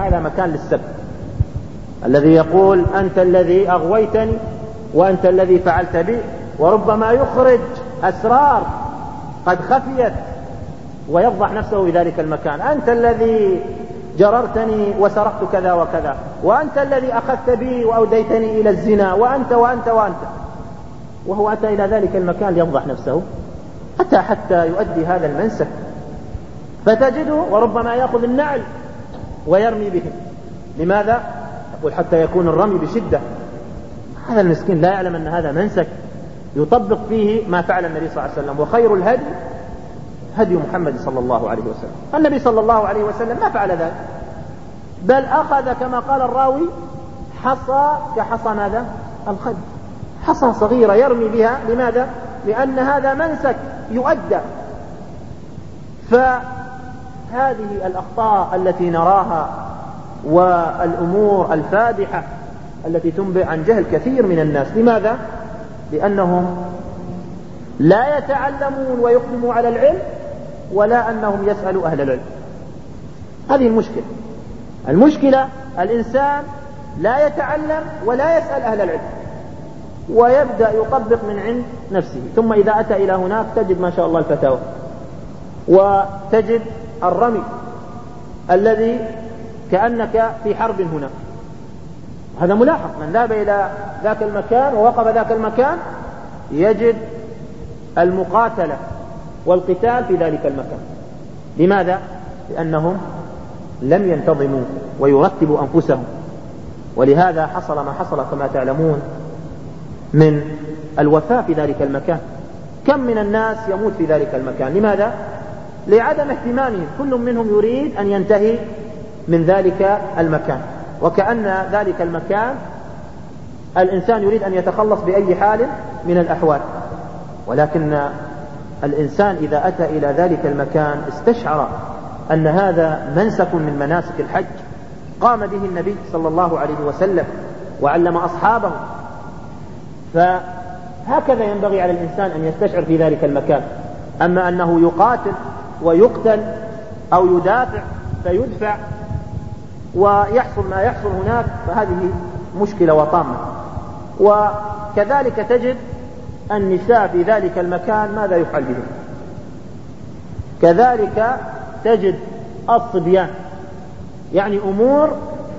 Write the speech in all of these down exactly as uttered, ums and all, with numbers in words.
هذا مكان للسب، الذي يقول أنت الذي أغويتني وأنت الذي فعلت بي، وربما يخرج أسرار قد خفيت ويفضح نفسه في ذلك المكان. أنت الذي جررتني وسرقت كذا وكذا، وأنت الذي أخذت بي وأوديتني إلى الزنا، وأنت وأنت وأنت، وهو أتى إلى ذلك المكان ليفضح نفسه، أتى حتى يؤدي هذا المنسك، فتجده وربما يأخذ النعل ويرمي به. لماذا؟ يقول حتى يكون الرمي بشدة. هذا المسكين لا يعلم أن هذا منسك يطبق فيه ما فعل النبي صلى الله عليه وسلم. وخير الهدي هدي محمد صلى الله عليه وسلم. النبي صلى الله عليه وسلم ما فعل ذلك، بل أخذ كما قال الراوي حصى كحصى ماذا؟ الخد، حصى صغيرة يرمي بها. لماذا؟ لأن هذا منسك يؤدى. فهذه الأخطاء التي نراها والأمور الفادحة التي تنبئ عن جهل كثير من الناس. لماذا؟ لأنهم لا يتعلمون ويقدموا على العلم، ولا أنهم يسألوا أهل العلم. هذه المشكلة. المشكلة الإنسان لا يتعلم ولا يسأل أهل العلم، ويبدأ يطبق من عند نفسه، ثم إذا أتى إلى هناك تجد ما شاء الله الفتاوى، وتجد الرمي الذي كأنك في حرب هناك. هذا ملاحظ، من ذهب إلى ذاك المكان ووقف ذاك المكان يجد المقاتلة والقتال في ذلك المكان. لماذا؟ لأنهم لم ينتظموا ويرتبوا أنفسهم، ولهذا حصل ما حصل كما تعلمون من الوفاة في ذلك المكان. كم من الناس يموت في ذلك المكان؟ لماذا؟ لعدم اهتمامهم. كل منهم يريد أن ينتهي من ذلك المكان، وكأن ذلك المكان الإنسان يريد أن يتخلص بأي حال من الأحوال. ولكن الإنسان إذا أتى إلى ذلك المكان استشعر أن هذا منسك من مناسك الحج قام به النبي صلى الله عليه وسلم وعلم أصحابه. فهكذا ينبغي على الإنسان أن يستشعر في ذلك المكان. أما أنه يقاتل ويقتل أو يدافع فيدفع ويحصل ما يحصل هناك، فهذه مشكلة وطامة. وكذلك تجد النساء في ذلك المكان ماذا يفعل بهم؟ كذلك تجد الصبيان، يعني أمور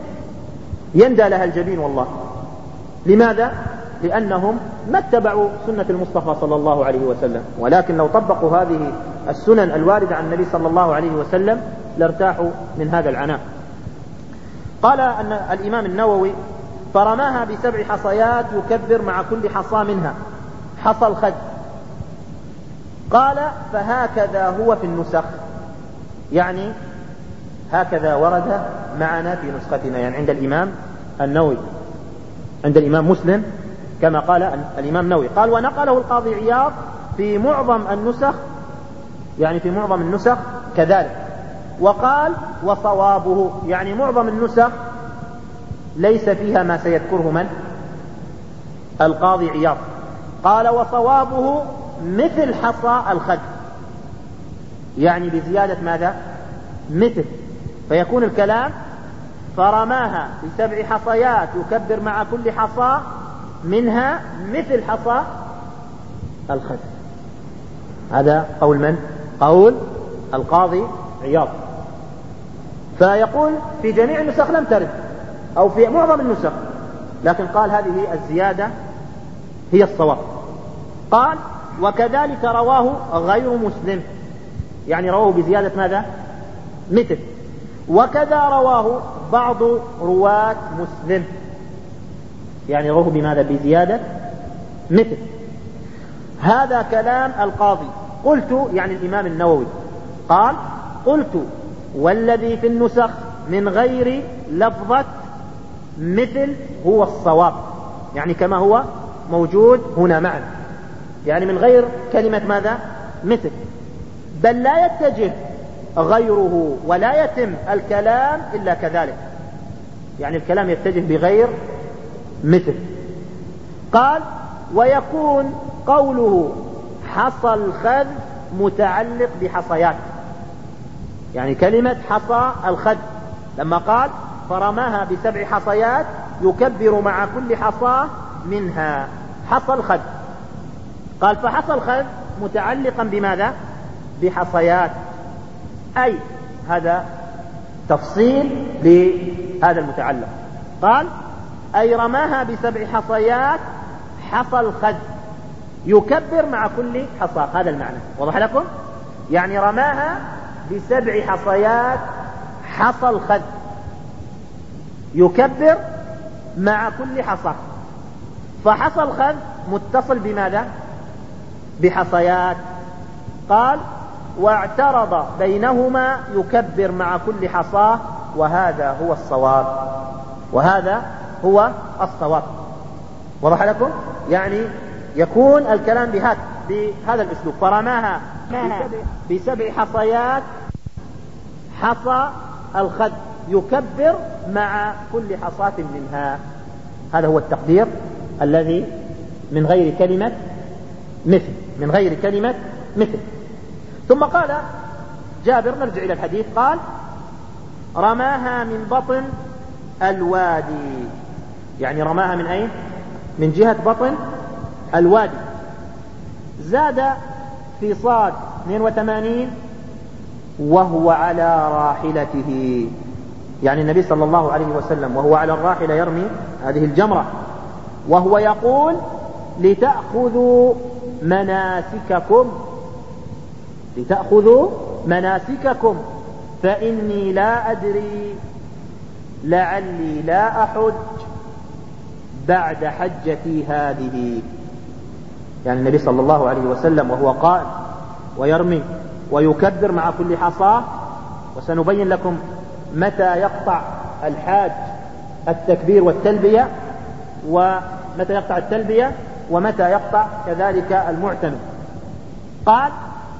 يندى لها الجبين والله. لماذا؟ لأنهم ما اتبعوا سنة المصطفى صلى الله عليه وسلم، ولكن لو طبقوا هذه السنن الواردة عن النبي صلى الله عليه وسلم لارتاحوا من هذا العناء. قال أن الإمام النووي فرماها بسبع حصيات يكبر مع كل حصى منها حصى الخد. قال فهكذا هو في النسخ، يعني هكذا ورد معنا في نسختنا، يعني عند الإمام النووي، عند الإمام مسلم كما قال الإمام النووي. قال ونقله القاضي عياض في معظم النسخ، يعني في معظم النسخ كذلك. وقال وصوابه، يعني معظم النسخ ليس فيها ما سيذكره من؟ القاضي عياض. قال وصوابه مثل حصى الخد، يعني بزيادة ماذا؟ مثل، فيكون الكلام فرماها بسبع حصيات يكبر مع كل حصى منها مثل حصى الخد. هذا قول من؟ قول القاضي عياض. فيقول في جميع النسخ لم ترد، أو في معظم النسخ، لكن قال هذه الزيادة هي الصواب. قال وكذلك رواه غير مسلم، يعني رواه بزيادة ماذا؟ مثل. وكذا رواه بعض رواة مسلم، يعني رواه بماذا؟ بزيادة مثل. هذا كلام القاضي. قلت، يعني الإمام النووي قال قلت والذي في النسخ من غير لفظة مثل هو الصواب، يعني كما هو موجود هنا معنا، يعني من غير كلمة ماذا؟ مثل. بل لا يتجه غيره ولا يتم الكلام إلا كذلك، يعني الكلام يتجه بغير مثل. قال ويكون قوله حصى الخذ متعلق بحصيات، يعني كلمة حصى الخذ لما قال فرماها بسبع حصيات يكبر مع كل حصاة منها حصى الخذ. قال فحصى الخذ متعلقا بماذا؟ بحصيات، أي هذا تفصيل لهذا المتعلق. قال أي رماها بسبع حصيات حصى الخذ يكبر مع كل حصاة، هذا المعنى. وضح لكم؟ يعني رماها بسبع حصيات حصى الخذ يكبر مع كل حصاة. فحصى الخذ متصل بماذا؟ بحصيات. قال واعترض بينهما يكبر مع كل حصاة، وهذا هو الصواب، وهذا هو الصواب. وضح لكم؟ يعني يكون الكلام بهذا بهذا الاسلوب. فرماها بسبع حصيات حصى الخذ يكبر مع كل حصاة منها. هذا هو التقدير الذي من غير كلمة مثل، من غير كلمة مثل. ثم قال جابر، نرجع إلى الحديث، قال رماها من بطن الوادي، يعني رماها من أين؟ من جهة بطن الوادي. زاد في صاد اثنين وثمانين وهو على راحلته، يعني النبي صلى الله عليه وسلم وهو على الراحلة يرمي هذه الجمرة، وهو يقول لتأخذوا مناسككم، لتأخذوا مناسككم فإني لا أدري لعلي لا أحج بعد حجتي هذه. يعني النبي صلى الله عليه وسلم وهو قائم ويرمي ويكبر مع كل حصاة، وسنبين لكم متى يقطع الحاج التكبير والتلبية، ومتى يقطع التلبية ومتى يقطع كذلك المعتمر. قال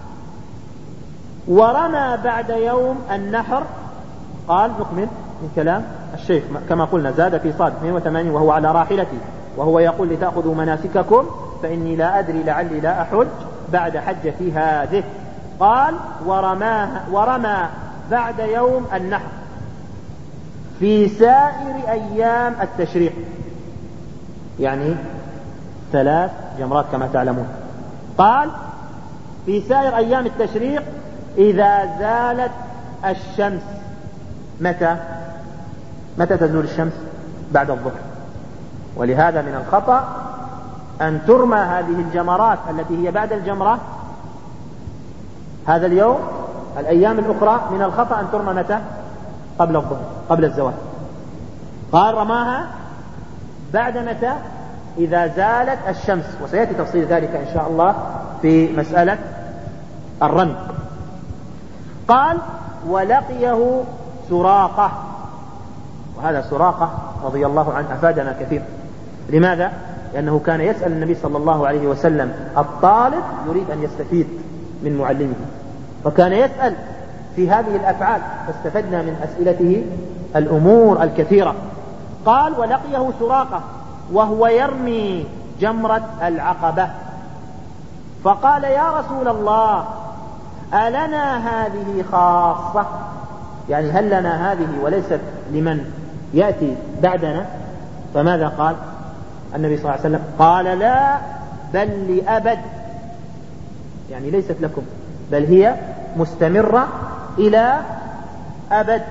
ورمى بعد يوم النحر. قال نكمل من كلام الشيخ كما قلنا، زاد في صاد اثنين وثمانين وهو على راحلته وهو يقول لتأخذوا مناسككم فإني لا أدري لعلي لا أحج بعد حجتي هذه. قال ورماها ورمى بعد يوم النحر في سائر أيام التشريق، يعني ثلاث جمرات كما تعلمون. قال في سائر أيام التشريق إذا زالت الشمس. متى؟ متى تزول الشمس؟ بعد الظهر. ولهذا من الخطأ أن ترمى هذه الجمرات التي هي بعد الجمرة هذا اليوم. الأيام الأخرى من الخطأ أن ترمى متى؟ قبل الظهر، قبل الزوال. قال رماها بعد متى؟ إذا زالت الشمس، وسيأتي تفصيل ذلك إن شاء الله في مسألة الرمي. قال ولقيه سراقة، وهذا سراقة رضي الله عنه أفادنا كثير. لماذا؟ لأنه كان يسأل النبي صلى الله عليه وسلم، الطالب يريد أن يستفيد من معلمه، فكان يسأل في هذه الأفعال، فاستفدنا من أسئلته الأمور الكثيرة. قال ولقيه سراقة وهو يرمي جمرة العقبة، فقال يا رسول الله ألنا هذه خاصة؟ يعني هل لنا هذه وليست لمن يأتي بعدنا؟ فماذا قال النبي صلى الله عليه وسلم؟ قال لا بل لأبد، يعني ليست لكم بل هي مستمرة إلى أبد.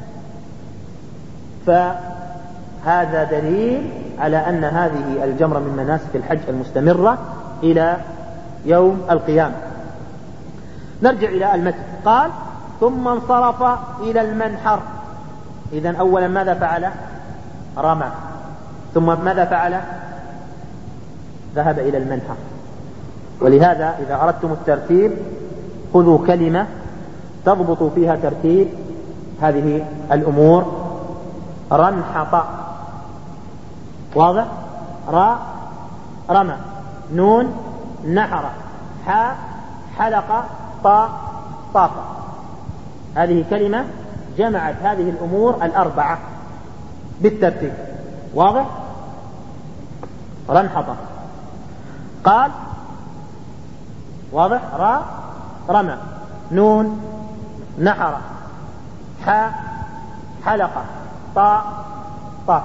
فهذا دليل على أن هذه الجمرة من مناسك الحج المستمرة إلى يوم القيامة. نرجع إلى المتن. قال ثم انصرف إلى المنحر. إذن أولا ماذا فعل؟ رمى. ثم ماذا فعل؟ ذهب إلى المنحر. ولهذا إذا أردتم الترتيب خذوا كلمة تضبطوا فيها ترتيب هذه الأمور. رنحط، واضح؟ راء رمى، نون نحر، حاء حلق، طاء طاف. هذه كلمة جمعت هذه الأمور الأربعة بالترتيب، واضح؟ رنحط. قال واضح؟ راء رمى، نون نحر، حاء حلق، طاء طاء.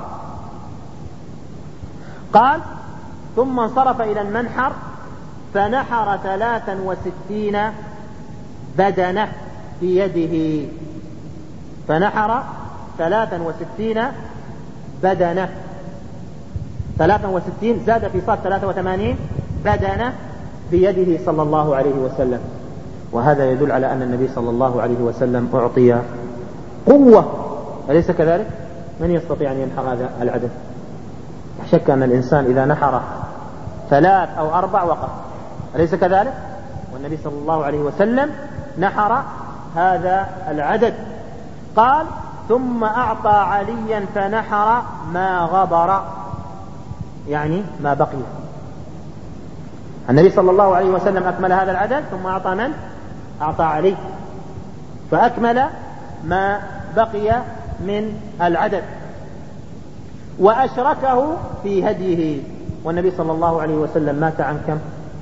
قال ثم انصرف إلى المنحر فنحر ثلاثا وستين بدنة بيده، فنحر ثلاثا وستين بدنة، ثلاثا وستين زاد في صاد ثلاثة وثمانين بدنة بيده صلى الله عليه وسلم. وهذا يدل على أن النبي صلى الله عليه وسلم أعطي قوة، أليس كذلك؟ من يستطيع أن ينحر هذا العدد؟ لا شك أن الإنسان إذا نحر ثلاث أو أربع وقف، أليس كذلك؟ والنبي صلى الله عليه وسلم نحر هذا العدد. قال ثم أعطى عليا فنحر ما غبر، يعني ما بقي. النبي صلى الله عليه وسلم أكمل هذا العدد ثم أعطى من؟ أعطى علي، فأكمل ما بقي من العدد وأشركه في هديه. والنبي صلى الله عليه وسلم مات عن كم؟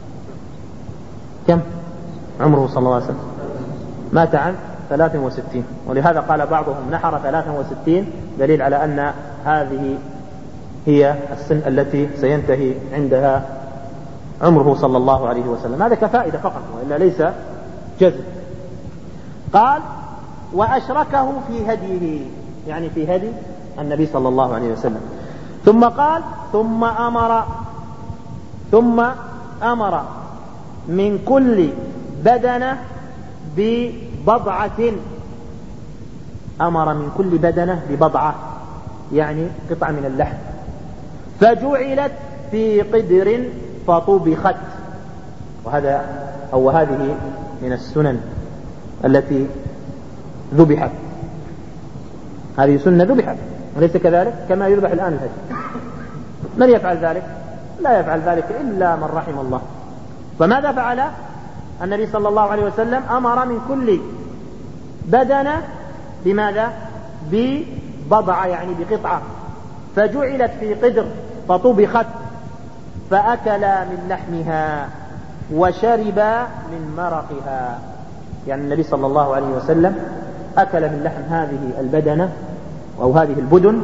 كم عمره صلى الله عليه وسلم؟ مات عن ثلاث وستين، ولهذا قال بعضهم نحر ثلاثا وستين، دليل على أن هذه هي السن التي سينتهي عندها عمره صلى الله عليه وسلم. هذا كفائدة فقط وإلا ليس جزم. قال وأشركه في هديه، يعني في هدي النبي صلى الله عليه وسلم. ثم قال ثم أمر ثم أمر من كل بدنة ببضعة، أمر من كل بدنة ببضعة يعني قطعة من اللحم، فجعلت في قدر فطبخت. وهذا أو هذه من السنن التي ذبحت، هذه سنة ذبحت، أليس كذلك؟ كما يذبح الآن الهدي. من يفعل ذلك؟ لا يفعل ذلك إلا من رحم الله. فماذا فعل النبي صلى الله عليه وسلم؟ أمر من كل بدنة بماذا؟ ببضعة يعني بقطعة، فجعلت في قدر فطبخت، فأكل من لحمها وشرب من مرقها. يعني النبي صلى الله عليه وسلم أكل من لحم هذه البدنة أو هذه البدن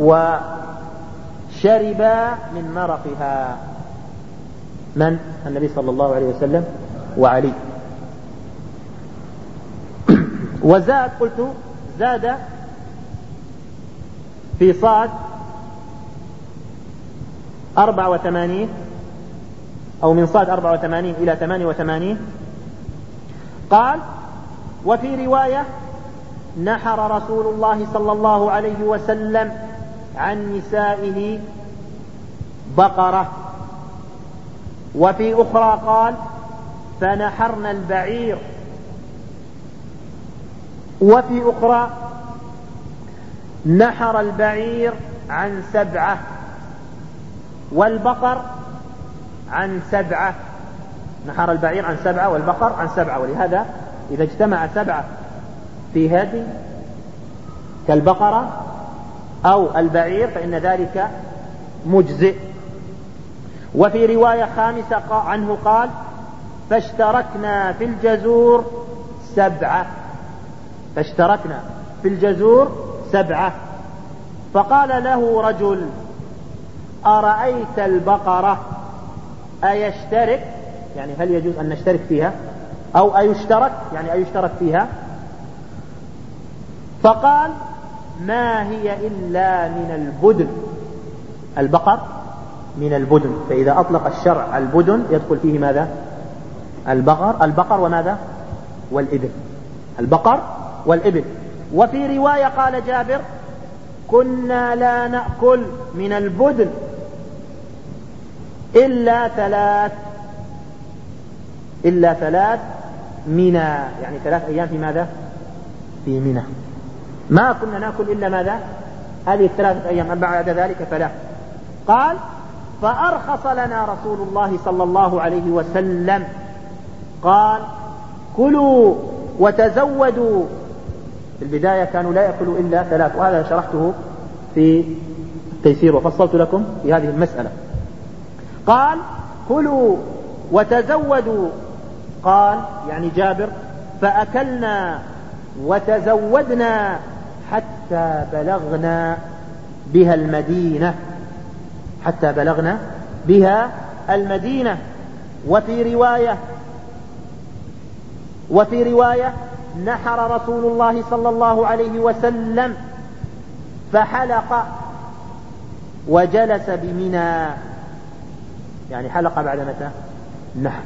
وشرب من مرقها. من؟ النبي صلى الله عليه وسلم وعلي. وزاد قلت زاد في صاد أربعة وثمانين أو من صاد أربعة وثمانين إلى ثمانية وثمانين. قال وفي رواية نحر رسول الله صلى الله عليه وسلم عن نسائه بقرة. وفي أخرى قال فنحرنا البعير. وفي أخرى نحر البعير عن سبعة والبقر عن سبعة. نحر البعير عن سبعة والبقر عن سبعة. ولهذا إذا اجتمع سبعة في هدي كالبقرة أو البعير فإن ذلك مجزئ. وفي رواية خامسة عنه قال فاشتركنا في الجزور سبعة. فاشتركنا في الجزور سبعة. فقال له رجل أرأيت البقرة أيشترك، يعني هل يجوز أن نشترك فيها، أو أيشترك يعني أيشترك فيها؟ فقال ما هي إلا من البدن. البقر من البدن، فإذا أطلق الشرع البدن يدخل فيه ماذا؟ البقر البقر وماذا؟ والإبل. البقر والإبل. وفي رواية قال جابر كنا لا نأكل من البدن إلا ثلاث إلا ثلاث منى، يعني ثلاث أيام في ماذا؟ في منى. ما كنا نأكل إلا ماذا؟ هذه الثلاثة أيام، أما بعد ذلك فلا. قال فأرخص لنا رسول الله صلى الله عليه وسلم، قال كلوا وتزودوا. في البداية كانوا لا يأكلوا إلا ثلاث، وهذا شرحته في التيسير وفصلت لكم في هذه المسألة. قال كلوا وتزودوا، قال يعني جابر فأكلنا وتزودنا حتى بلغنا بها المدينة حتى بلغنا بها المدينة. وفي رواية وفي رواية نحر رسول الله صلى الله عليه وسلم فحلق وجلس بمنى، يعني حلق بعد متى؟ النحر.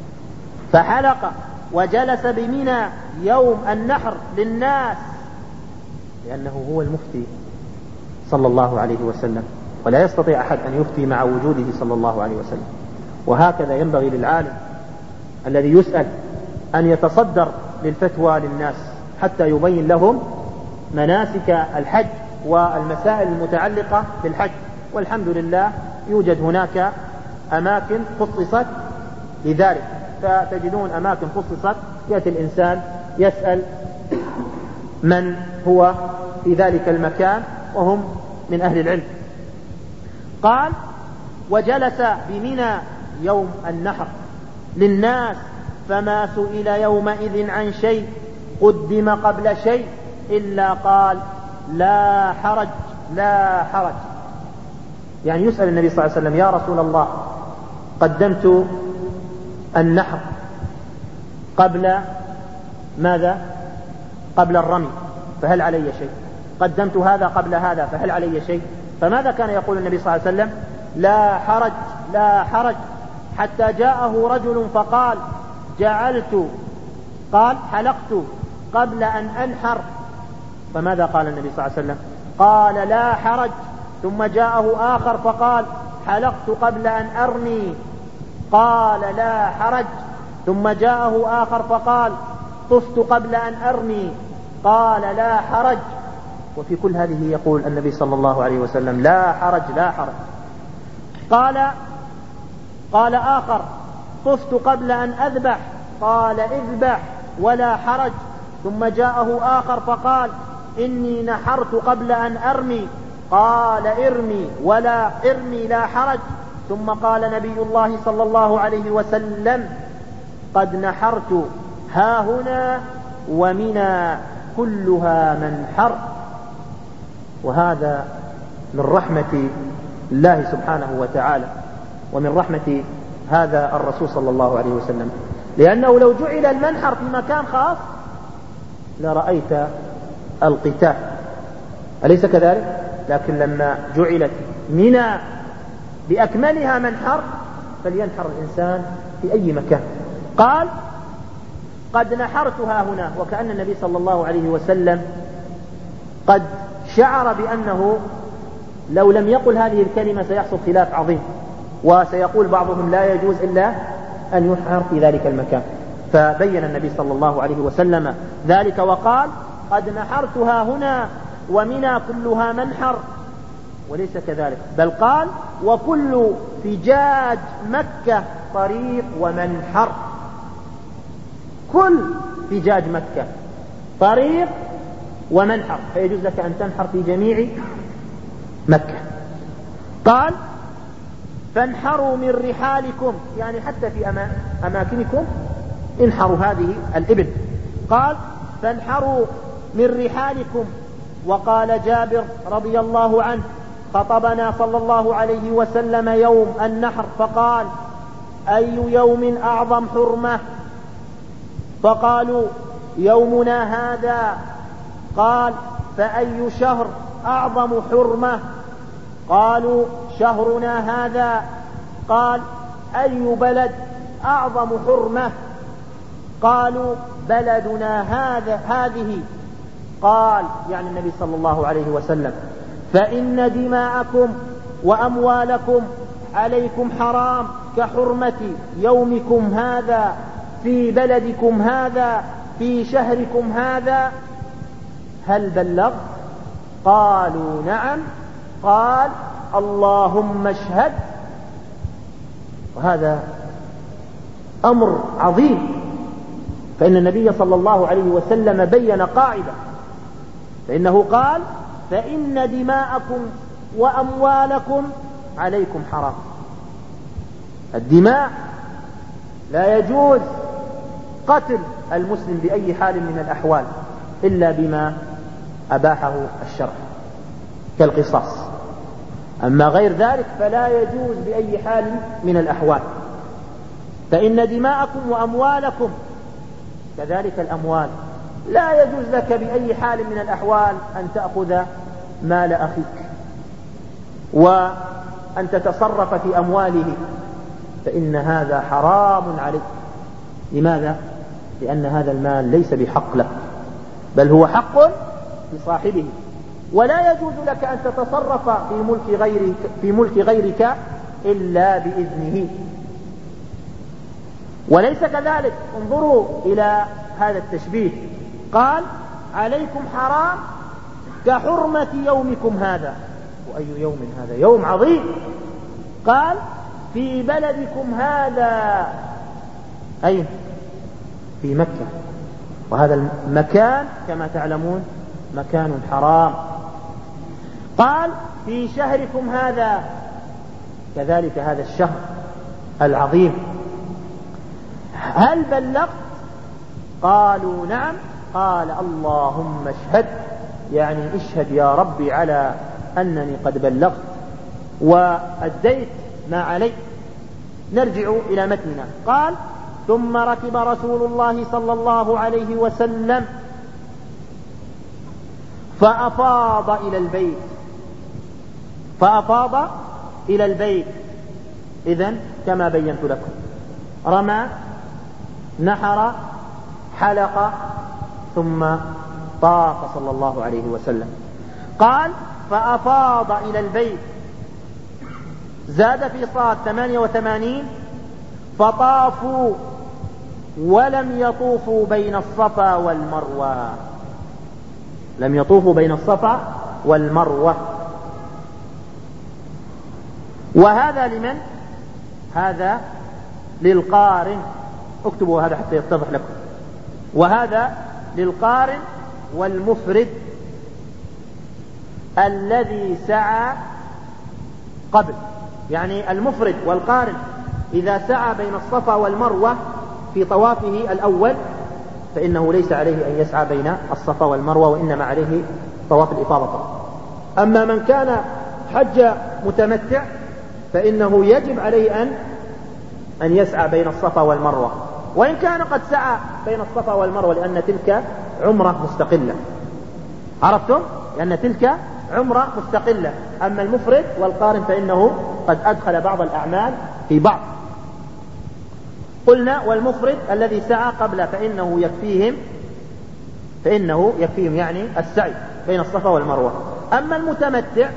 فحلق وجلس بمنى يوم النحر للناس، لأنه هو المفتي صلى الله عليه وسلم، ولا يستطيع أحد أن يفتي مع وجوده صلى الله عليه وسلم. وهكذا ينبغي للعالم الذي يسأل أن يتصدر للفتوى للناس حتى يبين لهم مناسك الحج والمسائل المتعلقة بالحج. والحمد لله يوجد هناك أماكن خصصت لذلك، فتجدون أماكن خصصت يأتي الإنسان يسأل من هو في ذلك المكان وهم من أهل العلم. قال وجلس بمنى يوم النحر للناس فما سئل يومئذ عن شيء قدم قبل شيء إلا قال لا حرج لا حرج. يعني يسأل النبي صلى الله عليه وسلم يا رسول الله قدمت النحر قبل ماذا؟ قبل الرمي، فهل علي شيء؟ قدمت هذا قبل هذا، فهل علي شيء؟ فماذا كان يقول النبي صلى الله عليه وسلم؟ لا حرج لا حرج. حتى جاءه رجل فقال جعلت قال حلقت قبل أن أنحر، فماذا قال النبي صلى الله عليه وسلم؟ قال لا حرج. ثم جاءه آخر فقال حلقت قبل أن أرمي، قال لا حرج. ثم جاءه آخر فقال طفت قبل أن أرمي، قال لا حرج. وفي كل هذه يقول النبي صلى الله عليه وسلم لا حرج لا حرج. قال قال آخر طفت قبل أن أذبح، قال اذبح ولا حرج. ثم جاءه آخر فقال إني نحرت قبل أن أرمي، قال ارمي ولا ارمي لا حرج. ثم قال نبي الله صلى الله عليه وسلم قد نحرت ها هنا ومنى كلها منحر. وهذا من رحمة الله سبحانه وتعالى ومن رحمة هذا الرسول صلى الله عليه وسلم، لأنه لو جعل المنحر في مكان خاص لرأيت القتال، أليس كذلك؟ لكن لما جعلت منى بأكملها منحر فلينحر الإنسان في أي مكان. قال قد نحرتها هنا، وكأن النبي صلى الله عليه وسلم قد شعر بأنه لو لم يقل هذه الكلمة سيحصل خلاف عظيم، وسيقول بعضهم لا يجوز إلا أن ينحر في ذلك المكان. فبين النبي صلى الله عليه وسلم ذلك وقال قد نحرتها هنا ومنى كلها منحر. وليس كذلك، بل قال وكل فجاج مكة طريق ومنحر. كل فجاج مكة طريق ومنحر، فيجوز لك أن تنحر في جميع مكة. قال فانحروا من رحالكم، يعني حتى في أماكنكم انحروا هذه الإبل. قال فانحروا من رحالكم. وقال جابر رضي الله عنه خطبنا صلى الله عليه وسلم يوم النحر فقال أي يوم أعظم حرمة؟ فقالوا يومنا هذا. قال فأي شهر أعظم حرمة؟ قالوا شهرنا هذا. قال أي بلد أعظم حرمة؟ قالوا بلدنا هذا هذه. قال يعني النبي صلى الله عليه وسلم فإن دماءكم وأموالكم عليكم حرام كحرمة يومكم هذا في بلدكم هذا في شهركم هذا. هل بلغ؟ قالوا نعم. قال اللهم اشهد. وهذا أمر عظيم، فإن النبي صلى الله عليه وسلم بين قاعدة، فإنه قال فإن دماءكم وأموالكم عليكم حرام. الدماء لا يجوز قتل المسلم بأي حال من الأحوال إلا بما أباحه الشرع كالقصاص. أما غير ذلك فلا يجوز بأي حال من الأحوال، فإن دماءكم وأموالكم كذلك الأموال لا يجوز لك بأي حال من الأحوال أن تأخذ مال أخيك وأن تتصرف في أمواله، فإن هذا حرام عليك. لماذا؟ لأن هذا المال ليس بحق لك، بل هو حق لصاحبه، ولا يجوز لك أن تتصرف في ملك غيرك, في ملك غيرك إلا بإذنه. وليس كذلك، انظروا إلى هذا التشبيه، قال عليكم حرام كحرمة يومكم هذا. وأي يوم هذا؟ يوم عظيم. قال في بلدكم هذا، أي في مكة، وهذا المكان كما تعلمون مكان حرام. قال في شهركم هذا، كذلك هذا الشهر العظيم. هل بلغت؟ قالوا نعم. قال اللهم اشهد، يعني اشهد يا ربي على أنني قد بلغت وأديت ما علي. نرجع إلى متننا. قال ثم ركب رسول الله صلى الله عليه وسلم فأفاض إلى البيت فأفاض إلى البيت إذن كما بينت لكم، رمى، نحر، حلق، ثم طاف صلى الله عليه وسلم. قال فأفاض إلى البيت، زاد في صاد ثمانية وثمانين فطافوا ولم يطوفوا بين الصفا والمروة، لم يطوفوا بين الصفا والمروة. وهذا لمن؟ هذا للقارن، اكتبوا هذا حتى يتضح لكم. وهذا للقارن والمفرد الذي سعى قبل، يعني المفرد والقارن إذا سعى بين الصفا والمروة في طوافه الأول فإنه ليس عليه أن يسعى بين الصفا والمروة، وإنما عليه طواف الإفاضة. أما من كان حج متمتع فإنه يجب عليه أن أن يسعى بين الصفا والمروة، وإن كان قد سعى بين الصفا والمروة، لأن تلك عمرة مستقلة. عرفتم؟ لأن تلك عمرة مستقلة. أما المفرد والقارن فإنه قد أدخل بعض الأعمال في بعض. قلنا والمفرد الذي سعى قبل فإنه يكفيهم فإنه يكفيهم يعني السعي بين الصفا والمروة. أما المتمتع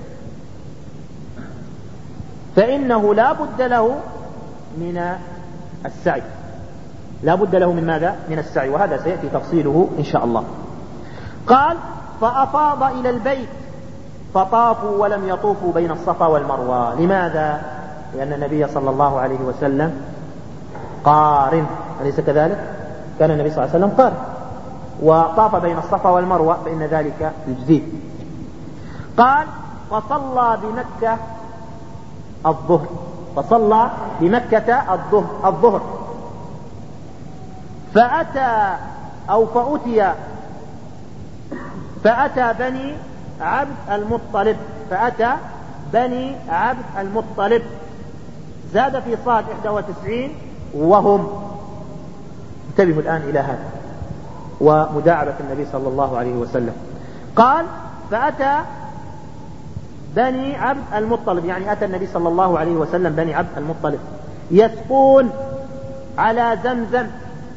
فإنه لا بد له من السعي، لا بد له من ماذا؟ من السعي، وهذا سيأتي تفصيله إن شاء الله. قال فأفاض إلى البيت فطافوا ولم يطوفوا بين الصفا والمروة. لماذا؟ لأن النبي صلى الله عليه وسلم قارن، أليس كذلك؟ كان النبي صلى الله عليه وسلم قارن وطاف بين الصفا والمروة، فإن ذلك يجزيه. قال فصلى بمكة الظهر فصلى بمكة الظهر الظهر فأتى أو فأتي فأتى بني عبد المطلب فأتى بني عبد المطلب زاد في صاد إحدى وتسعين وهم. انتبهوا الآن إلى هذا ومداعبة النبي صلى الله عليه وسلم. قال فأتى بني عبد المطلب، يعني أتى النبي صلى الله عليه وسلم بني عبد المطلب يسقون على زمزم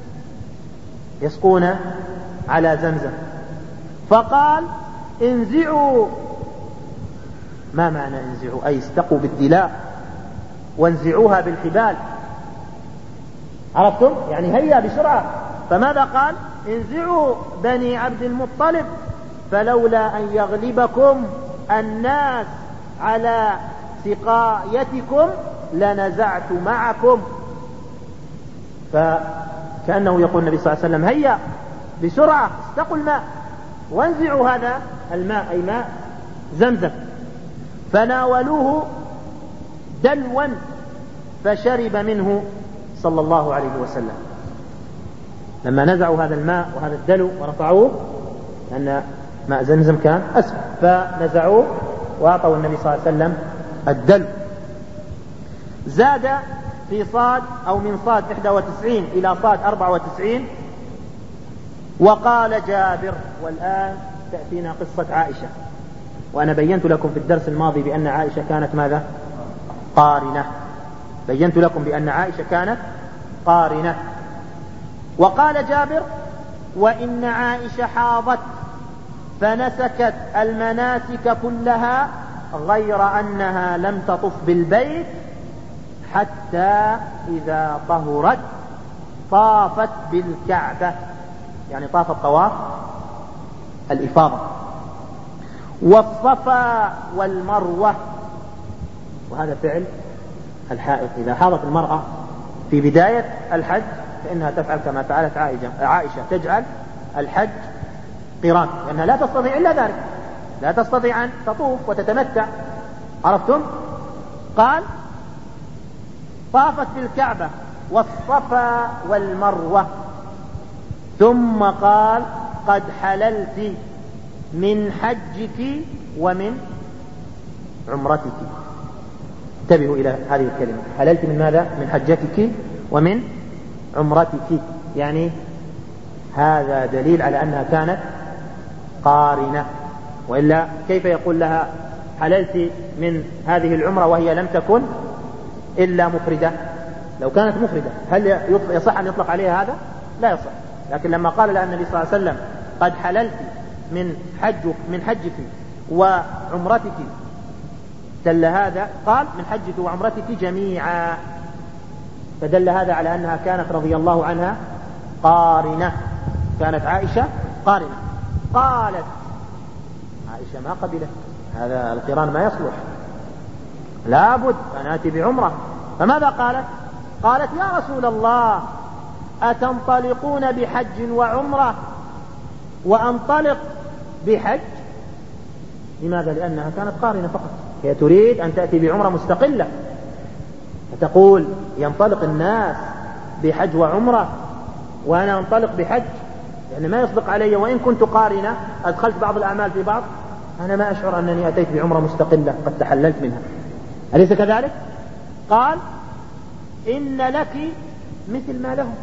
يسقون على زمزم فقال انزعوا. ما معنى انزعوا؟ أي استقوا بالدلاء وانزعوها بالحبال. عرفتم؟ يعني هيا بسرعة. فماذا قال؟ انزعوا بني عبد المطلب فلولا أن يغلبكم الناس على سقايتكم لنزعت معكم. فكأنه يقول النبي صلى الله عليه وسلم هيا بسرعة استقوا الماء وانزعوا هذا الماء، أي ماء زمزم. فناولوه دلوا فشرب منه صلى الله عليه وسلم. لما نزعوا هذا الماء وهذا الدلو ورفعوه، لأن ماء زمزم كان أسفل، فنزعوه وأعطوا النبي صلى الله عليه وسلم الدلو. زاد في صاد أو من صاد إحدى وتسعين إلى صاد أربعة وتسعين: وقال جابر. والآن تأتينا قصة عائشة، وأنا بينت لكم في الدرس الماضي بأن عائشة كانت ماذا؟ قارنة. بينت لكم بأن عائشة كانت قارنة. وقال جابر: وإن عائشة حاضت فنسكت المناسك كلها غير أنها لم تطف بالبيت حتى إذا طهرت طافت بالكعبة، يعني طافت طواف الإفاضة، والصفا والمروة. وهذا فعل الحائض. إذا حاضت المرأة في بداية الحج فإنها تفعل كما فعلت عائشة، تجعل الحج قران، لأنها لا تستطيع إلا ذلك، لا تستطيع أن تطوف وتتمتع. عرفتم؟ قال: طافت بالكعبة والصفا والمروة. ثم قال: قد حللت من حجك ومن عمرتك. انتبهوا إلى هذه الكلمة: حللت من ماذا؟ من حجتك ومن عمرتك، يعني هذا دليل على أنها كانت قارنة، وإلا كيف يقول لها حللت من هذه العمرة وهي لم تكن إلا مفردة؟ لو كانت مفردة هل يصح أن يطلق عليها هذا؟ لا يصح. لكن لما قال لها النبي صلى الله عليه وسلم: قد حللت من حجك من حجك وعمرتك، دل هذا، قال: من حجك وعمرتك جميعا، فدل هذا على أنها كانت رضي الله عنها قارنة. كانت عائشة قارنة. قالت عائشة: ما قبلت هذا القران، ما يصلح، لابد أن آتي بعمرة. فماذا قالت؟ قالت: يا رسول الله، أتنطلقون بحج وعمرة وأنطلق بحج؟ لماذا؟ لأنها كانت قارنة فقط، هي تريد أن تأتي بعمرة مستقلة، فتقول ينطلق الناس بحج وعمرة وأنا أنطلق بحج، يعني ما يصدق علي، وإن كنت قارنة أدخلت بعض الأعمال في بعض، أنا ما أشعر أنني أتيت بعمرة مستقلة قد تحللت منها، أليس كذلك؟ قال: إن لك مثل ما له.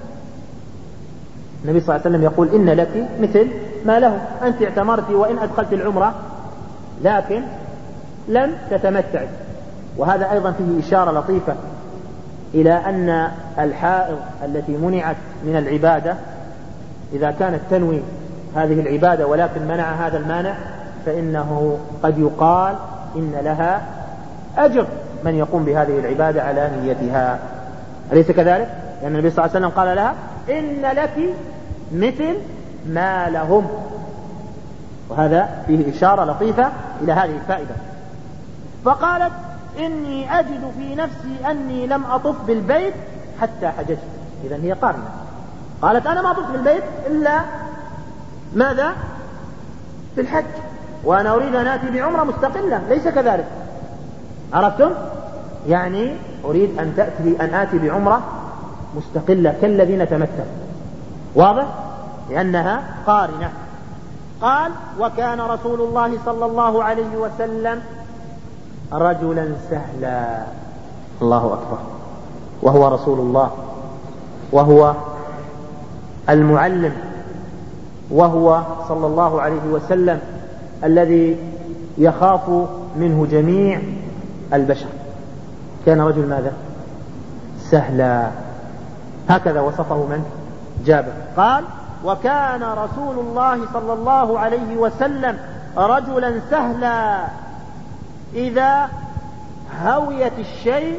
النبي صلى الله عليه وسلم يقول: إن لك مثل ما له، أنت اعتمرت وإن أدخلت العمرة لكن لم تتمتع. وهذا أيضا فيه إشارة لطيفة إلى أن الحائض التي منعت من العبادة إذا كانت تنوي هذه العبادة ولكن منع هذا المانع، فإنه قد يقال إن لها أجر من يقوم بهذه العبادة على نيتها، أليس كذلك؟ لأن النبي صلى الله عليه وسلم قال لها: إن لك مثل ما لهم. وهذا فيه إشارة لطيفة إلى هذه الفائدة. فقالت: إني أجد في نفسي أني لم أطف بالبيت حتى حججت. إذن هي قارنة، قالت: أنا ما أطف بالبيت إلا ماذا؟ في الحج، وأنا أريد أن آتي بعمرة مستقلة، ليس كذلك. عرفتم؟ يعني أريد أن تأتي أن آتي بعمرة مستقلة كالذين تمتعوا. واضح؟ لأنها قارنة. قال: وكان رسول الله صلى الله عليه وسلم رجلا سهلا. الله أكبر. وهو رسول الله، وهو المعلم، وهو صلى الله عليه وسلم الذي يخاف منه جميع البشر. كان رجل ماذا؟ سهلا. هكذا وصفه من؟ جابر. قال: وكان رسول الله صلى الله عليه وسلم رجلا سهلا، إذا هويت الشيء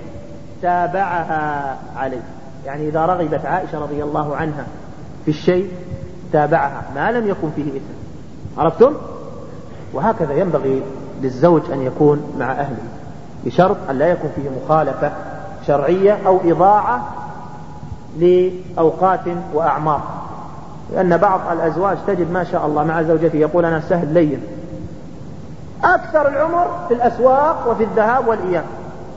تابعها عليه، يعني إذا رغبت عائشة رضي الله عنها في الشيء تابعها ما لم يكن فيه إثم. عرفتم؟ وهكذا ينبغي للزوج أن يكون مع أهله، بشرط أن لا يكون فيه مخالفة شرعية أو إضاعة لأوقات وأعمار. لأن بعض الأزواج تجد ما شاء الله مع زوجته يقول: أنا سهل لين، أكثر العمر في الأسواق وفي الذهاب والإياب،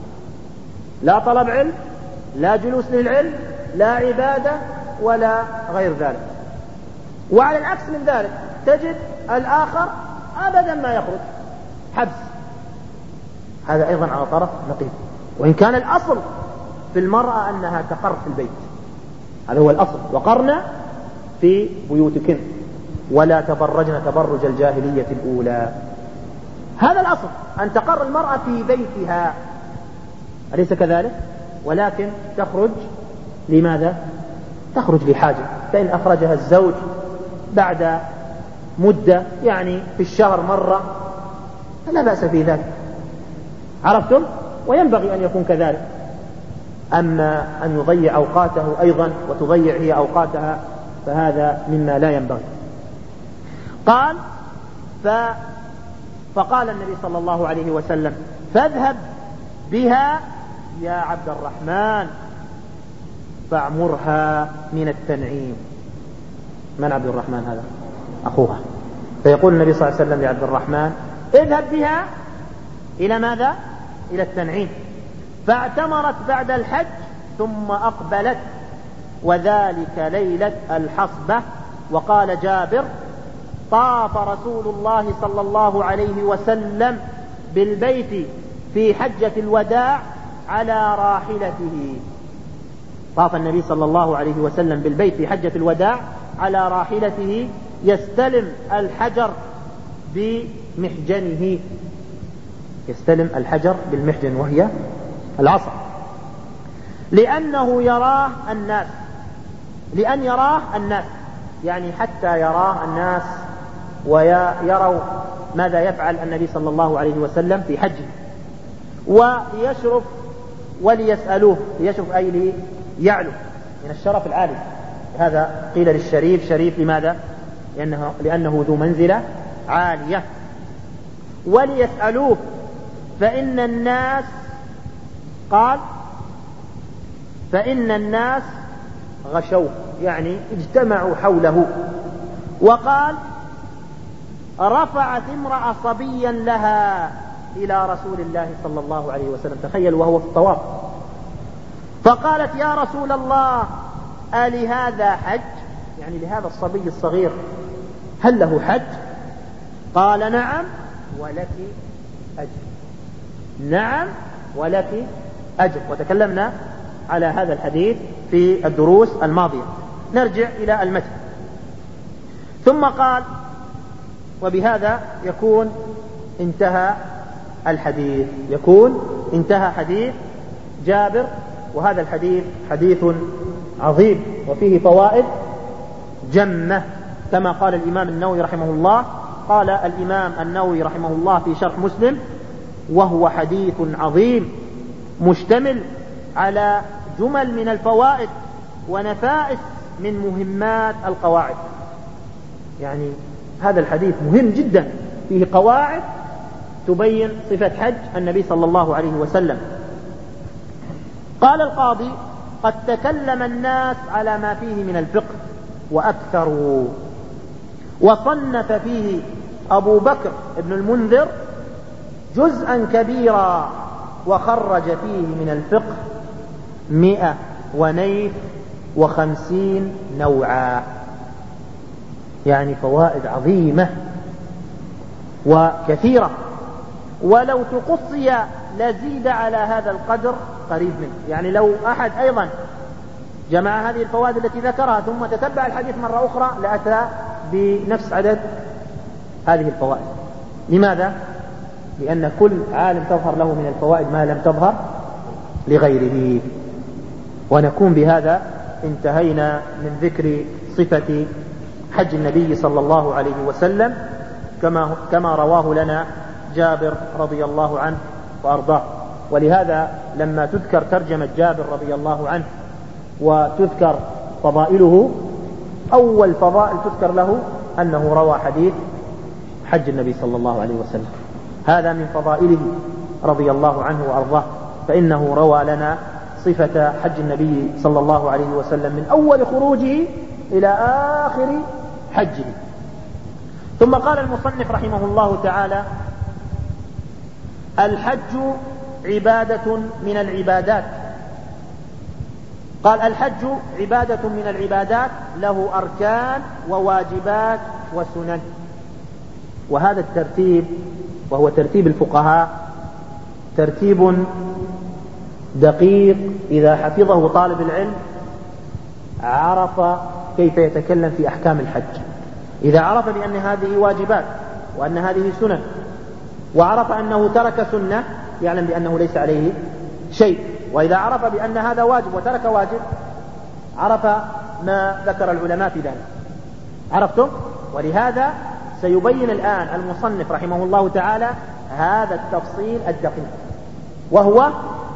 لا طلب علم، لا جلوس للعلم، لا عبادة، ولا غير ذلك. وعلى العكس من ذلك تجد الآخر أبدا ما يخرج، حبس. هذا أيضا على طرف نقيض، وإن كان الأصل في المرأة أنها تقر في البيت، هذا هو الأصل، وقرن في بيوتكن ولا تبرجن تبرج الجاهلية الأولى. هذا الأصل، أن تقر المرأة في بيتها، أليس كذلك؟ ولكن تخرج لماذا؟ تخرج لحاجة، فإن أخرجها الزوج بعد مدة، يعني في الشهر مرة، لا بأس في ذلك. عرفتم؟ وينبغي أن يكون كذلك. أما أن يضيع أوقاته أيضا وتضيع هي أوقاتها فهذا مما لا ينبغي. قال ف... فقال النبي صلى الله عليه وسلم: فاذهب بها يا عبد الرحمن فاعمرها من التنعيم. من عبد الرحمن هذا؟ أخوها. فيقول النبي صلى الله عليه وسلم لعبد الرحمن: اذهب بها إلى ماذا؟ إلى التنعيم. فاعتمرت بعد الحج ثم أقبلت، وذلك ليلة الحصبة. وقال جابر: طاف رسول الله صلى الله عليه وسلم بالبيت في حجة الوداع على راحلته. طاف النبي صلى الله عليه وسلم بالبيت في حجة الوداع على راحلته يستلم الحجر بمحجنه، يستلم الحجر بالمحجن وهي العصا، لأنه يراه الناس، لأن يراه الناس، يعني حتى يراه الناس ويروا ماذا يفعل النبي صلى الله عليه وسلم في حجه، وليشرف وليسألوه. ليشرف أي ليعلو من الشرف العالي. هذا قيل للشريف شريف لماذا؟ لأنه, لأنه ذو منزلة عالية. وليسألوه فإن الناس قال فإن الناس غشوه، يعني اجتمعوا حوله. وقال: رفعت امرأة صبيا لها إلى رسول الله صلى الله عليه وسلم، تخيل وهو في الطواف، فقالت: يا رسول الله ألهذا حج؟ يعني لهذا الصبي الصغير هل له حج؟ قال: نعم ولك أجر، نعم ولك أجر. وتكلمنا على هذا الحديث في الدروس الماضية. نرجع إلى المتن. ثم قال: وبهذا يكون انتهى الحديث، يكون انتهى حديث جابر. وهذا الحديث حديث عظيم وفيه فوائد جمة، كما قال الإمام النووي رحمه الله. قال الإمام النووي رحمه الله في شرح مسلم: وهو حديث عظيم مشتمل على جمل من الفوائد ونفائس من مهمات القواعد. يعني هذا الحديث مهم جدا، فيه قواعد تبين صفة حج النبي صلى الله عليه وسلم. قال القاضي: قد تكلم الناس على ما فيه من الفقه وأكثروا، وصنف فيه أبو بكر ابن المنذر جزءا كبيرا، وخرج فيه من الفقه مئة ونيف وخمسين نوعا، يعني فوائد عظيمة وكثيرة، ولو تقصي لزيد على هذا القدر قريب منه. يعني لو أحد أيضا جمع هذه الفوائد التي ذكرها ثم تتبع الحديث مرة أخرى لأتى بنفس عدد هذه الفوائد. لماذا؟ لأن كل عالم تظهر له من الفوائد ما لم تظهر لغيره. ونكون بهذا انتهينا من ذكر صفة حج النبي صلى الله عليه وسلم كما كما رواه لنا جابر رضي الله عنه وأرضاه. ولهذا لما تذكر ترجمة جابر رضي الله عنه وتذكر فضائله، أول فضائل تذكر له أنه روى حديث حج النبي صلى الله عليه وسلم، هذا من فضائله رضي الله عنه وأرضاه. فإنه روى لنا صفة حج النبي صلى الله عليه وسلم من أول خروجه إلى آخر حجه. ثم قال المصنف رحمه الله تعالى: الحج عبادة من العبادات. قال: الحج عبادة من العبادات له أركان وواجبات وسنن. وهذا الترتيب وهو ترتيب الفقهاء ترتيب دقيق إذا حفظه طالب العلم عرف كيف يتكلم في أحكام الحج. إذا عرف بأن هذه واجبات وأن هذه سنن، وعرف أنه ترك سنة يعلم بأنه ليس عليه شيء. وإذا عرف بأن هذا واجب وترك واجب عرف ما ذكر العلماء في ذلك. عرفتم؟ ولهذا سيبين الآن المصنف رحمه الله تعالى هذا التفصيل الدقيق، وهو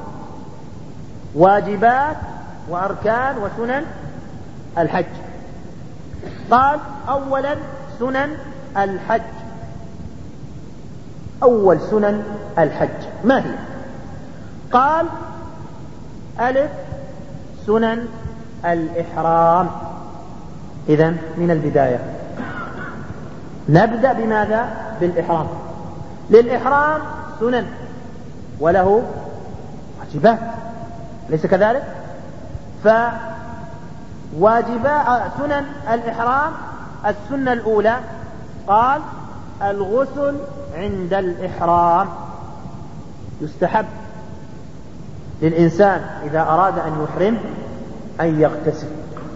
واجبات وأركان وسنن الحج. قال أولا سنن الحج. أول سنن الحج ما هي؟ قال ألف سنن الإحرام. إذن من البداية نبدأ بماذا؟ بالإحرام. للإحرام سنن وله واجبات، ليس كذلك؟ فواجبات سنن الإحرام السنة الأولى قال الغسل عند الإحرام. يستحب للإنسان إذا أراد أن يحرم أن يغتسل.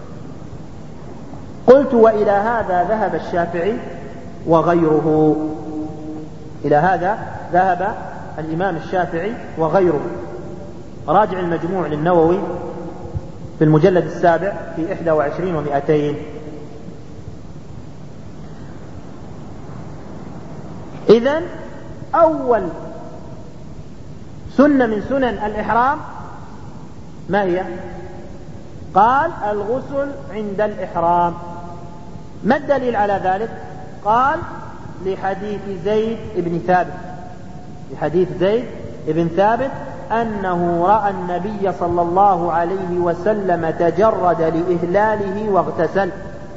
قلت وإلى هذا ذهب الشافعي وغيره. إلى هذا ذهب الإمام الشافعي وغيره. راجع المجموع للنووي في المجلد السابع في إحدى وعشرين ومئتين. إذن أول سنة من سنن الإحرام ما هي؟ قال الغسل عند الإحرام. ما الدليل على ذلك؟ قال لحديث زيد بن ثابت لحديث زيد بن ثابت أنه رأى النبي صلى الله عليه وسلم تجرد لإهلاله واغتسل.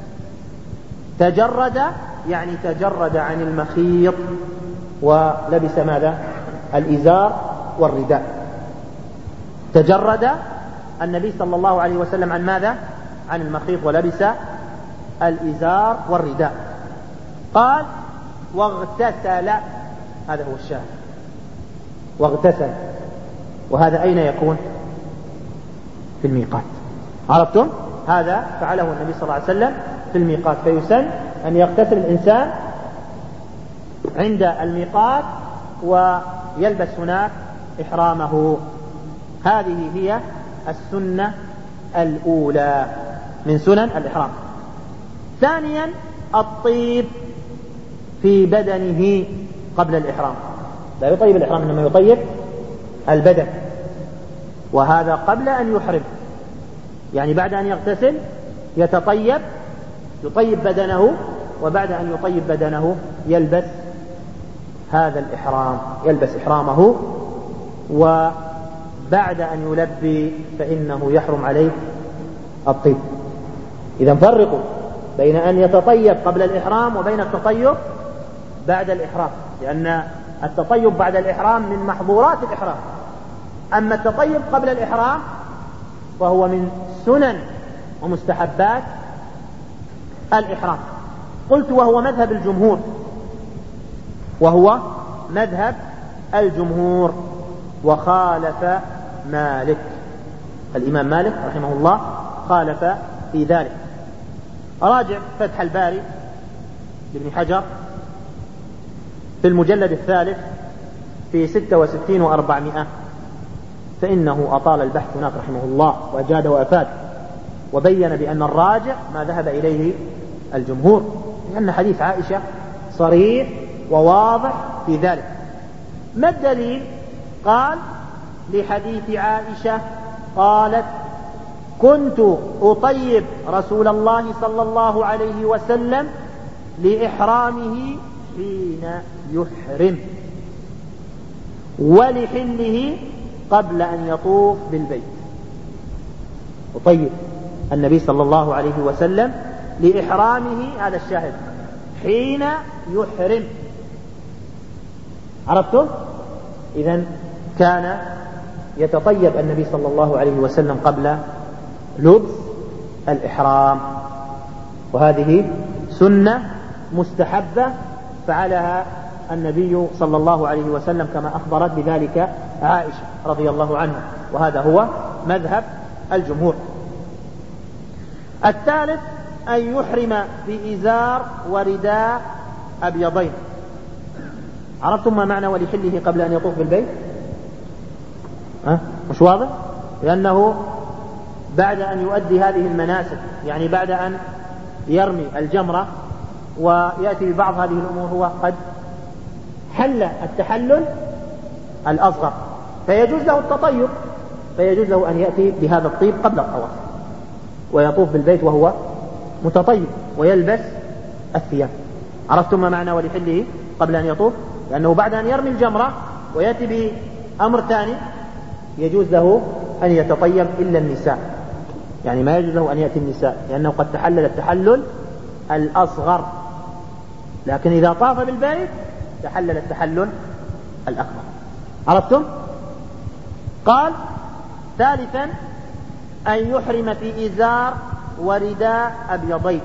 تجرد يعني تجرد عن المخيط ولبس ماذا؟ الإزار والرداء. تجرد النبي صلى الله عليه وسلم عن ماذا؟ عن المخيط ولبس الإزار والرداء. قال واغتسل. هذا هو الشاهد، واغتسل. وهذا أين يكون؟ في الميقات. عرفتم؟ هذا فعله النبي صلى الله عليه وسلم في الميقات. فيسن أن يغتسل الإنسان عند الميقات ويلبس هناك إحرامه. هذه هي السنة الأولى من سنن الإحرام. ثانيا الطيب في بدنه قبل الإحرام. لا يطيب الإحرام إنما يطيب البدن، وهذا قبل أن يحرم. يعني بعد أن يغتسل يتطيب يطيب بدنه، وبعد أن يطيب بدنه يلبس هذا الإحرام، يلبس إحرامه. وبعد أن يلبي فإنه يحرم عليه الطيب. إذا فرقوا بين أن يتطيب قبل الإحرام وبين التطيب بعد الإحرام، لأن التطيب بعد الإحرام من محظورات الإحرام. أما التطيب قبل الإحرام فهو من سنن ومستحبات الإحرام. قلت وهو مذهب الجمهور وهو مذهب الجمهور وخالف مالك. الإمام مالك رحمه الله خالف في ذلك. راجع فتح الباري لابن حجر في المجلد الثالث في ستة وستين وأربعمائة، فإنه أطال البحث هناك رحمه الله وأجاد وأفاد، وبين بأن الراجع ما ذهب إليه الجمهور، لأن حديث عائشة صريح وواضح في ذلك. ما الدليل؟ قال لحديث عائشة قالت كنت أطيب رسول الله صلى الله عليه وسلم لإحرامه حين يحرم ولحله قبل أن يطوف بالبيت. أطيب النبي صلى الله عليه وسلم لإحرامه، هذا الشاهد، حين يحرم. عرفتم؟ إذن كان يتطيب النبي صلى الله عليه وسلم قبل لبس الإحرام، وهذه سنة مستحبة فعلها النبي صلى الله عليه وسلم كما أخبرت بذلك عائشة رضي الله عنها، وهذا هو مذهب الجمهور. الثالث أن يحرم بإزار ورداء أبيضين. عرفتم ما معنى ولحله قبل أن يطوف بالبيت؟ أه؟ مش واضح؟ لأنه بعد أن يؤدي هذه المناسك، يعني بعد أن يرمي الجمرة ويأتي ببعض هذه الأمور، هو قد حل التحلل الأصغر، فيجوز له التطيب، فيجوز له أن يأتي بهذا الطيب قبل الطواف ويطوف بالبيت وهو متطيب ويلبس الثياب. عرفتم ما معنى ولحله قبل أن يطوف؟ لأنه بعد أن يرمي الجمرة ويأتي بأمر ثاني يجوز له أن يتطيب إلا النساء، يعني ما يجوز له أن يأتي النساء لأنه قد تحلل التحلل الأصغر، لكن إذا طاف بالبيت تحلل التحلل الأكبر. عرفتم؟ قال ثالثا أن يحرم في إزار ورداء أبيضين.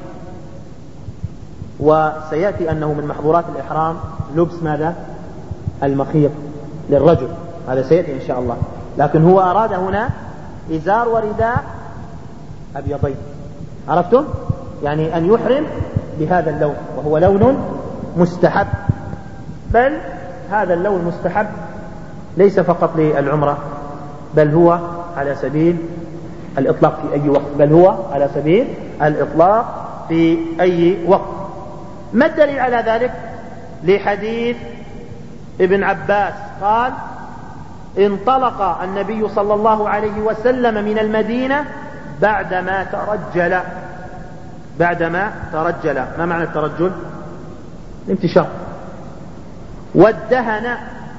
وسيأتي أنه من محظورات الإحرام لبس ماذا؟ المخيط للرجل، هذا سيأتي إن شاء الله، لكن هو أراد هنا إزار ورداء أبيضين. عرفتم؟ يعني أن يحرم بهذا اللون، وهو لون مستحب، بل هذا اللون مستحب ليس فقط للعمرة، بل هو على سبيل الإطلاق في أي وقت، بل هو على سبيل الإطلاق في أي وقت. ما الدليل على ذلك؟ لحديث ابن عباس قال: انطلق النبي صلى الله عليه وسلم من المدينة بعدما ترجل. بعدما ترجل، ما معنى الترجل؟ الانتشار. وادهن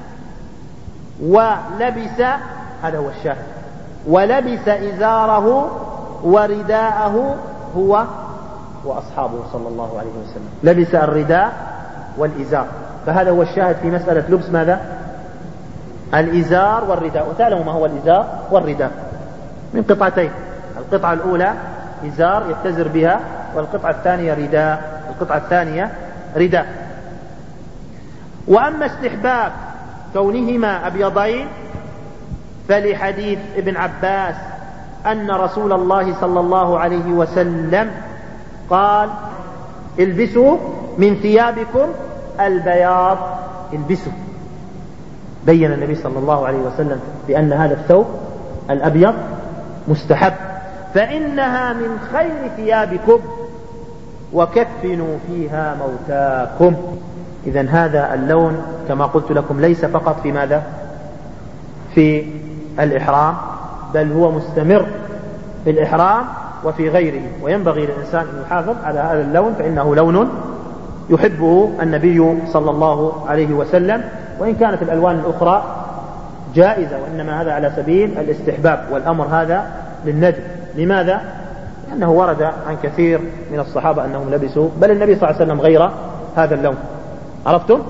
ولبس، هذا هو الشاهد، ولبس إزاره ورداءه هو وأصحابه صلى الله عليه وسلم، لبس الرداء والإزار، فهذا هو الشاهد في مسألة لبس ماذا؟ الإزار والرداء. وتعلموا ما هو الإزار والرداء؟ من قطعتين، القطعة الأولى إزار يتزر بها، والقطعة الثانية رداء، القطعة الثانية رداء. وأما استحباب كونهما أبيضين فلحديث ابن عباس أن رسول الله صلى الله عليه وسلم قال: البسوا من ثيابكم البياض، البسوا. بين النبي صلى الله عليه وسلم بأن هذا الثوب الأبيض مستحب، فإنها من خير ثيابكم وكفنوا فيها موتاكم. إذن هذا اللون كما قلت لكم ليس فقط في ماذا؟ في الإحرام، بل هو مستمر في الإحرام وفي غيره، وينبغي للإنسان أن يحافظ على هذا اللون، فإنه لون يحبه النبي صلى الله عليه وسلم، وإن كانت الألوان الأخرى جائزة، وإنما هذا على سبيل الاستحباب، والأمر هذا للندب. لماذا؟ لأنه ورد عن كثير من الصحابة أنهم لبسوا، بل النبي صلى الله عليه وسلم غير هذا اللون. عرفتم؟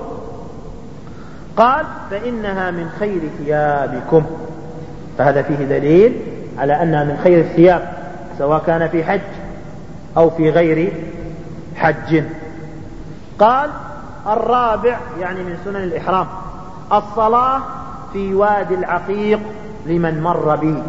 قال: فإنها من خير ثيابكم، فهذا فيه دليل على أنها من خير الثياب، سواء كان في حج أو في غير حج. قال: الرابع يعني من سنن الإحرام الصلاة في وادي العقيق لمن مر به.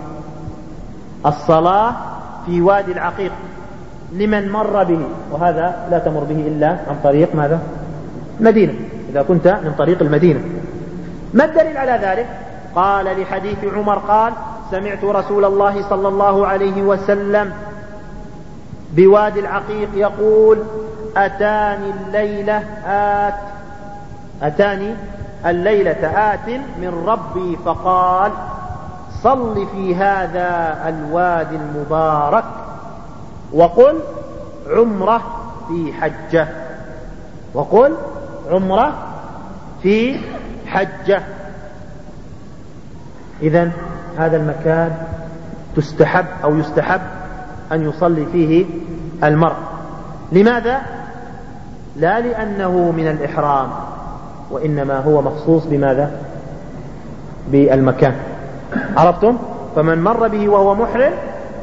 الصلاة في وادي العقيق لمن مر به، وهذا لا تمر به إلا عن طريق ماذا؟ مدينة، إذا كنت من طريق المدينة. ما الدليل على ذلك؟ قال: لحديث عمر قال: سمعت رسول الله صلى الله عليه وسلم بوادي العقيق يقول: أتاني الليلة آت أتاني الليلة آت من ربي فقال: صل في هذا الوادي المبارك وقل عمرة في حجة، وقل عمرة في حجة. إذن هذا المكان تستحب أو يستحب أن يصلي فيه المرء. لماذا؟ لا لأنه من الإحرام، وإنما هو مخصوص بماذا؟ بالمكان. عرفتم؟ فمن مر به وهو محرم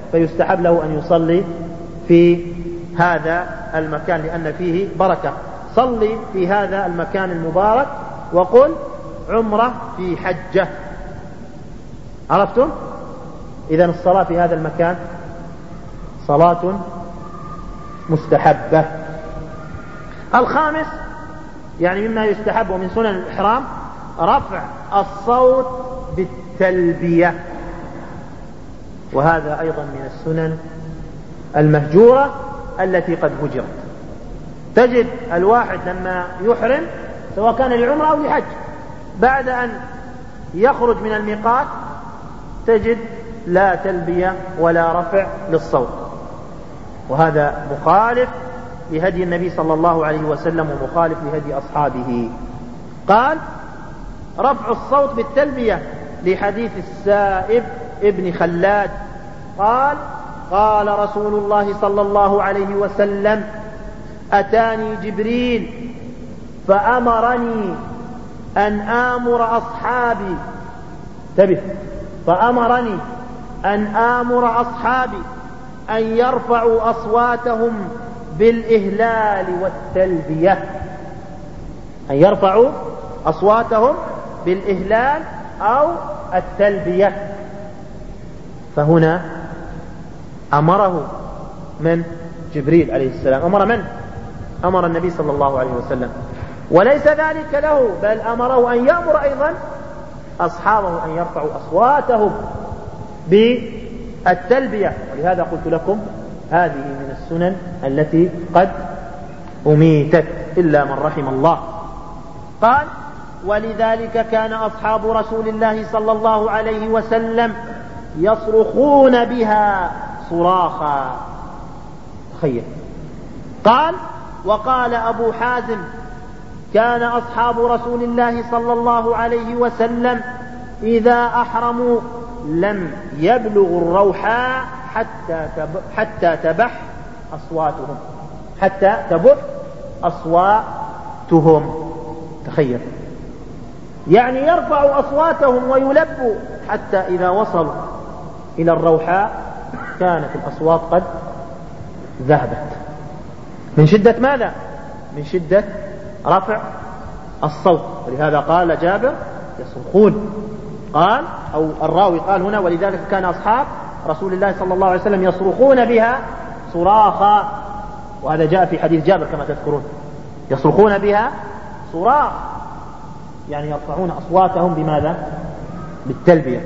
فيستحب له أن يصلي في هذا المكان، لأن فيه بركة، صلي في هذا المكان المبارك وقل عمرة في حجة. عرفتم؟ إذن الصلاة في هذا المكان صلاة مستحبة. الخامس يعني مما يستحب ومن سنن الإحرام رفع الصوت بالتلبية، وهذا أيضا من السنن المهجورة التي قد هجرت. تجد الواحد لما يحرم سواء كان للعمرة أو لحج بعد أن يخرج من الميقات تجد لا تلبية ولا رفع للصوت، وهذا مخالف لهدي النبي صلى الله عليه وسلم ومخالف لهدي أصحابه. قال رفع الصوت بالتلبية لحديث السائب ابن خلاد قال قال رسول الله صلى الله عليه وسلم أتاني جبريل فأمرني أن آمر أصحابي تبه فأمرني أن آمر أصحابي أن يرفعوا أصواتهم بالإهلال والتلبية، أن يرفعوا أصواتهم بالإهلال أو التلبية. فهنا أمره من جبريل عليه السلام، أمر من؟ أمر النبي صلى الله عليه وسلم، وليس ذلك له بل أمره أن يأمر أيضا أصحابه أن يرفعوا أصواتهم بالتلبية. ولهذا قلت لكم هذه من السنن التي قد أميتت إلا من رحم الله. قال ولذلك كان أصحاب رسول الله صلى الله عليه وسلم يصرخون بها صراخا. تخيل. قال وقال أبو حازم كان أصحاب رسول الله صلى الله عليه وسلم إذا أحرموا لم يبلغوا الروحاء حتى حتى تبح أصواتهم حتى تبح أصواتهم. تخيل، يعني يرفعوا أصواتهم ويلبوا حتى إذا وصلوا إلى الروحاء كانت الأصوات قد ذهبت من شدة ماذا؟ من شدة رفع الصوت. ولهذا قال جابر يصرخون. قال أو الراوي قال هنا ولذلك كان أصحاب رسول الله صلى الله عليه وسلم يصرخون بها صراخا، وهذا جاء في حديث جابر كما تذكرون، يصرخون بها صراخ يعني يرفعون أصواتهم بماذا؟ بالتلبية.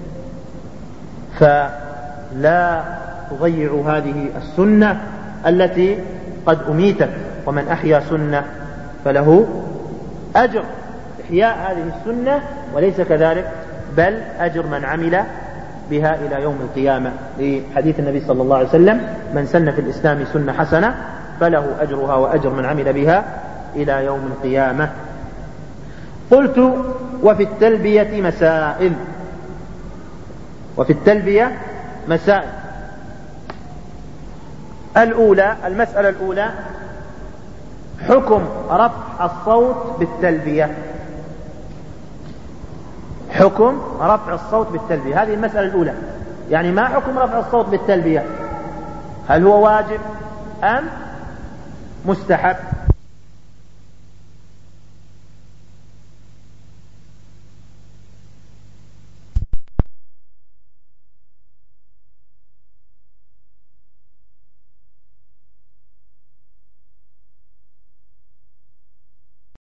فلا تضيعوا هذه السنة التي قد أميتت، ومن أحيا سنة فله أجر إحياء هذه السنة، وليس كذلك بل أجر من عمل بها إلى يوم القيامة، لحديث النبي صلى الله عليه وسلم من سن في الإسلام سنة حسنة فله أجرها وأجر من عمل بها إلى يوم القيامة. قلت وفي التلبية مسائل وفي التلبية مسائل الأولى المسألة الأولى حكم رفع الصوت بالتلبية. حكم رفع الصوت بالتلبية، هذه المسألة الأولى. يعني ما حكم رفع الصوت بالتلبية؟ هل هو واجب أم مستحب؟